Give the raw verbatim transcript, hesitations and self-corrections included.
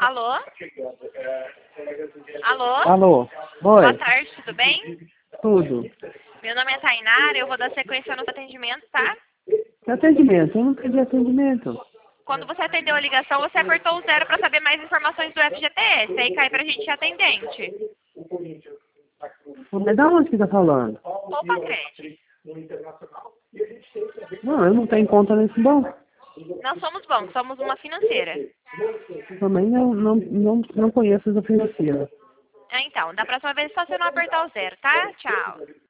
Alô? Alô? Alô? Oi? Boa tarde, tudo bem? Tudo. Meu nome é Tainara, eu vou dar sequência no atendimento, tá? Que atendimento? Eu não pedi atendimento. Quando você atendeu a ligação, você apertou o zero para saber mais informações do F G T S, aí cai pra gente atendente. Mas da onde que tá falando? Opa, Cred. Não, eu não tenho conta nesse banco. Nós somos bancos, somos uma financeira. Também não, não, não, não conheço essa financeira. Ah, então, da próxima vez é só você não apertar o zero, tá? Tchau.